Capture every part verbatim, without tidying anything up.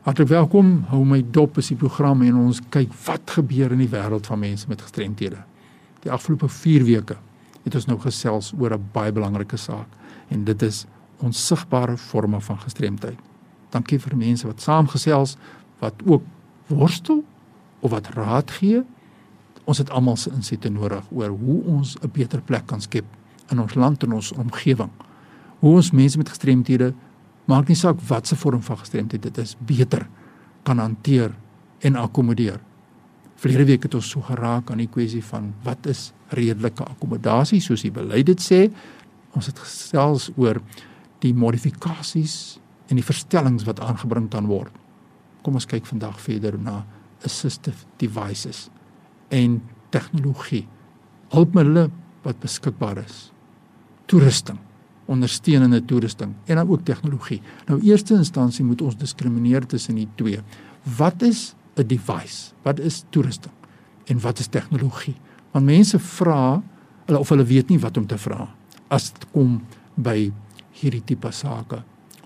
Hartlik welkom, hou my dop is die program en ons kyk wat gebeur in die wêreld van mense met gestremthede. Die afgelope vier weke het ons nou gesels oor 'n baie belangrike saak en dit is onsigbare vorme van gestremdheid. Dankie vir mense wat saamgesels, wat ook worstel of wat raad gee. Ons het almal se insette nodig oor hoe ons 'n beter plek kan skep in ons land en ons omgewing. Hoe ons mense met gestremthede, maak nie saak wat se vorm van gestremdheid dit is, beter kan hanteer en akkommodeer. Verlede week het ons so geraak aan die kwessie van wat is redelike akkommodasie, soos die beleid dit sê. Ons het gesels oor die modifikasies en die verstellings wat aangebring kan word. Kom ons kyk vandag verder na assistive devices en tegnologie, hulpmiddele wat beskikbaar is, toerusting, ondersteunende toerusting en dan ook tegnologie. Nou, eerste instansie moet ons diskrimineer tussen die twee. Wat is 'n device? Wat is toerusting? En wat is tegnologie? Want mense vra, of hulle weet nie wat om te vra, as dit kom by hierdie tipe sake,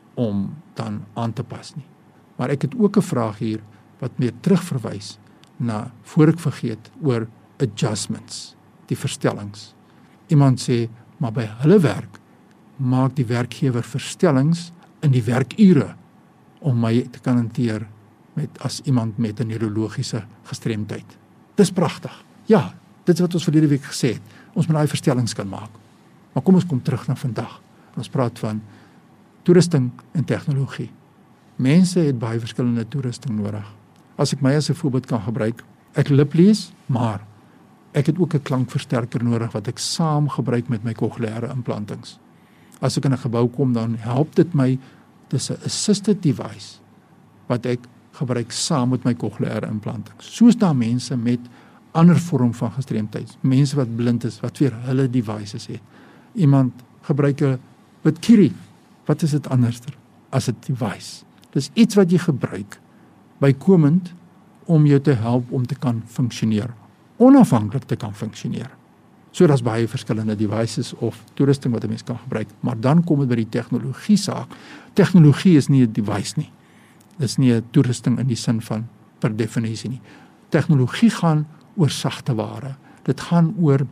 om dan aan te pas nie. Maar ek het ook 'n vraag hier, wat meer terugverwys na, voor ek vergeet, oor adjustments, die verstellings. Iemand sê, maar by hulle werk, maak die werkgewer verstellings in die werkure, om my te kan hanteer met, as iemand met 'n neurologiese gestremdheid. Dis pragtig. Ja, dit is wat ons verlede week gesê het. Ons moet daai verstellings kan maak. Maar kom ons kom terug na vandag. Ons praat van toerusting en tegnologie. Mense het baie verskillende toerusting nodig. As ek my as 'n voorbeeld kan gebruik, ek liplees, maar ek het ook 'n klankversterker nodig wat ek saam gebruik met my cochleaire implantings. As ek in 'n gebou kom, dan help dit my, dis 'n assisted device wat ek gebruik saam met my cochleaire implantings. Soos daar mense met ander vorm van gestremdheid, mense wat blind is, wat weer hulle devices het. Iemand gebruik 'n Bitkiri, wat is dit anderster as 'n device? Dis iets wat jy gebruik, bykomend, om jou te help om te kan funksioneer, onafhanklik te kan funksioneer. So daar's baie verskillende devices of toerusting wat 'n mens kan gebruik, maar dan kom dit by die tegnologie saak. Tegnologie is nie 'n device nie. Dis nie 'n toerusting in die sin van per definisie nie. Tegnologie gaan oor sagte ware. Dit gaan oor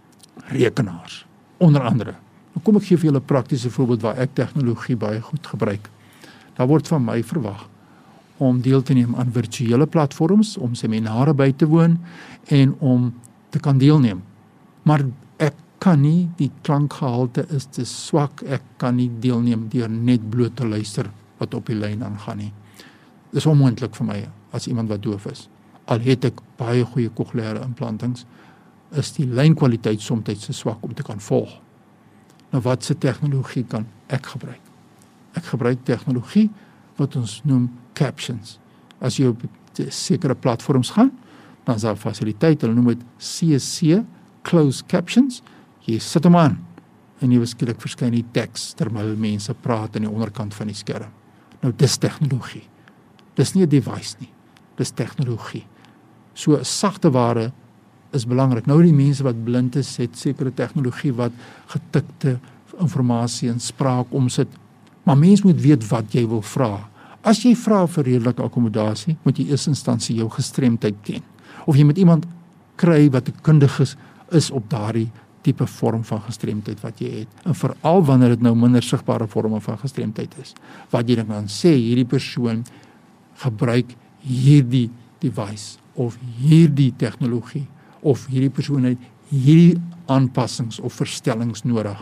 rekenaars, onder andere. Nou kom ek gee vir julle 'n praktiese voorbeeld waar ek tegnologie baie goed gebruik. Daar word van my verwag om deel te neem aan virtuele platforms, om seminare by te woon en om te kan deelneem. Maar ek kan nie, die klankgehalte is te swak, ek kan nie deelneem deur net bloot te luister wat op die lyn aangaan nie. Dis onmoontlik vir my as iemand wat doof is. Al het ek baie goeie cochleaire implantings, is die lynkwaliteit soms te swak om te kan volg. Nou wat se tegnologie kan ek gebruik? Ek gebruik tegnologie wat ons noem captions. As jy op sekere platforms gaan, dan is daar fasiliteit, hulle noem dit C S C, closed captions. Jy sit hom aan en jy skielik verskyn die teks terwyl mense praat aan die onderkant van die skerm. Nou dis tegnologie. Dis nie 'n device nie. Dis tegnologie. So sagte ware is belangrik. Nou die mense wat blind is, het sekere tegnologie wat getikte informasie en spraak omsit. Maar mens moet weet wat jy wil vra. As jy vra vir redelike akkommodasie, moet jy eers instansie jou gestremdheid ken. Of jy met iemand kry wat 'n kundige is, is op daardie tipe vorm van gestremdheid wat jy het. En veral wanneer dit nou minder sigbare vorme van gestremdheid is. Wat jy dan kan sê, hierdie persoon gebruik hierdie device of hierdie tegnologie of hierdie persoon het hierdie aanpassings of verstellings nodig.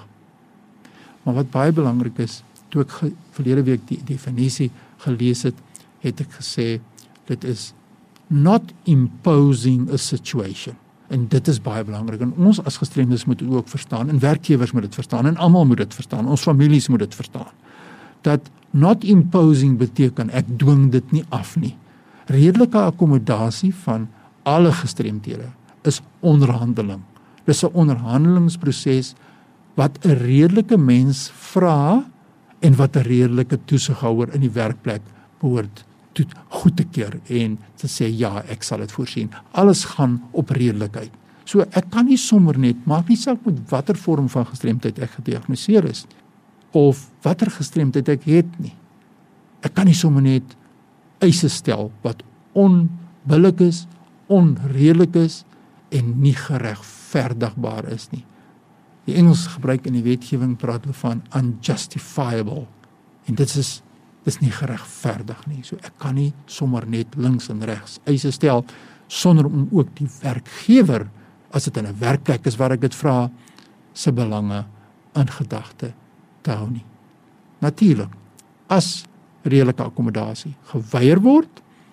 Maar wat baie belangrik is, toe ek ge, verlede week die definisie gelees het, het ek gesê, dit is not imposing a situation. En dit is baie belangrik. En ons as gestremdes moet dit ook verstaan, en werkgewers moet dit verstaan, en almal moet dit verstaan, ons families moet dit verstaan. Dat not imposing beteken, ek dwing dit nie af nie. Redelike akkommodasie van alle gestremdhede is onderhandeling. Dis 'n onderhandelingsproses wat 'n redelike mens vra en wat 'n redelike toesighouer in die werkplek behoort toe goed te keer en te sê ja, ek sal dit voorsien. Alles gaan op redelikheid. So ek kan nie sommer net, maak nie saak met watter vorm van gestremdheid ek gediagnoseer is of watter gestremdheid ek het nie. Ek kan nie sommer net eise stel wat onbillik is, onredelik is en nie geregverdigbaar is nie. Die Engels gebruik in die wetgewing praat hulle van unjustifiable. En dit is dis nie geregverdig nie. So ek kan nie sommer net links en regs eise stel sonder om ook die werkgewer, as dit in 'n werkplek is waar ek dit vra, se belange in gedagte te hou nie. Natuurlik, as redelike akkommodasie geweier word,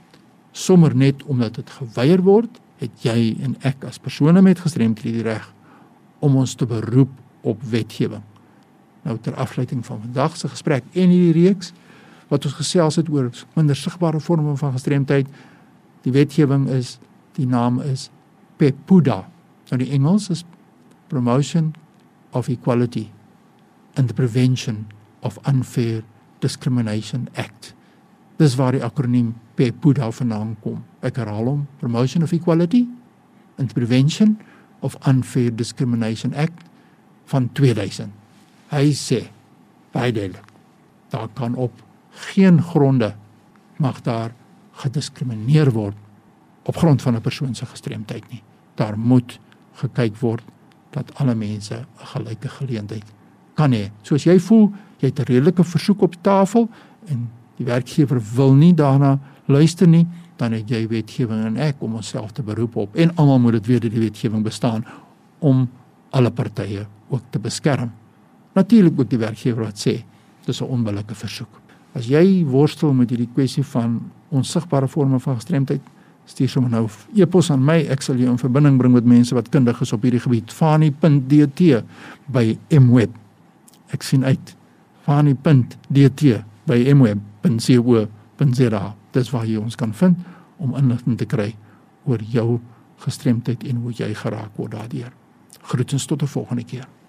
sommer net omdat dit geweier word, het jy en ek as persone met gestremdhede die reg om ons te beroep op wetgewing. Nou ter afsluiting van vandag se gesprek en hierdie reeks, wat ons gesels het oor minder sigbare vorme van gestremdheid, die wetgewing is, die naam is PEPUDA. Nou die Engels is Promotion of Equality and the Prevention of Unfair Discrimination Act. Dis waar die akroniem PEPUDA vandaan kom. Ek herhaal hom, Promotion of Equality and the Prevention of Unfair Discrimination Act van tweeduisend. Hy sê, beide, daar kan op geen gronde mag daar gediskrimineer word op grond van 'n persoon se gestremdheid nie. Daar moet gekyk word dat alle mense 'n gelyke geleentheid kan hê. So as jy voel, jy het 'n redelike versoek op tafel en die werkgewer wil nie daarna luister nie, dan het jy wetgewing en ek om onsself te beroep op. En almal moet dit weet dat die wetgewing bestaan om alle partye ook te beskerm. Natuurlik ook die werkgewer wat sê, dis 'n onbillike versoek. As jy worstel met hierdie kwessie van onsigbare vorme van gestremdheid, stuur sommer nou e-pos aan my, ek sal jou in verbinding bring met mense wat kundig is op hierdie gebied. Fani punt d t by M web. Ek sien uit. Fani punt d t by m web punt co punt z a. Dis waar jy ons kan vind om inligting te kry oor jou gestremdheid en hoe jy geraak word daardeur. Groetens tot 'n volgende keer.